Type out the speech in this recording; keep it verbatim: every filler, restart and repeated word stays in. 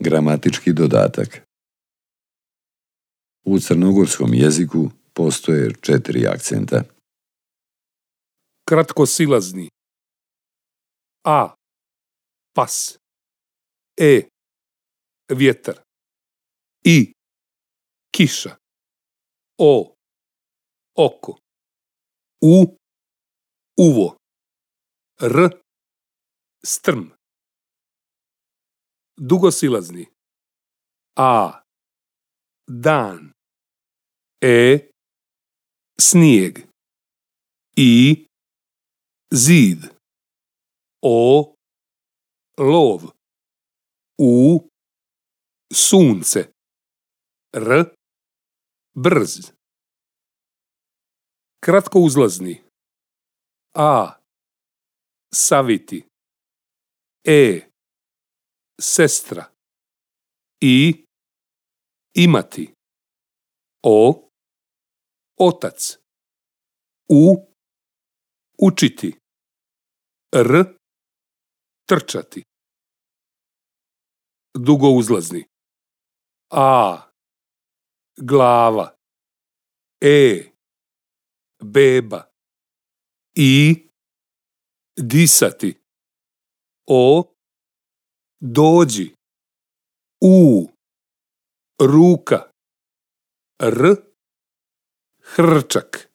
Gramatički dodatak. U crnogorskom jeziku postoje četiri akcenta. Kratkosilazni. A. Pas. E. Vjetar. I. Kiša. O. Oko. U. Uvo. R. Strm. Dugosilazni. A. Dan. E. Snijeg. I. Zid. O. Lov. U. Sunce. R. Brz. Kratkouzlazni. A. Saviti. E. Sestra. I. Imati. O. Otac. U. Učiti. R. Trčati. Dugouzlazni. A. Glava. E. Beba. I. Disati. O. Dođi. U. Ruka. R. Hrčak.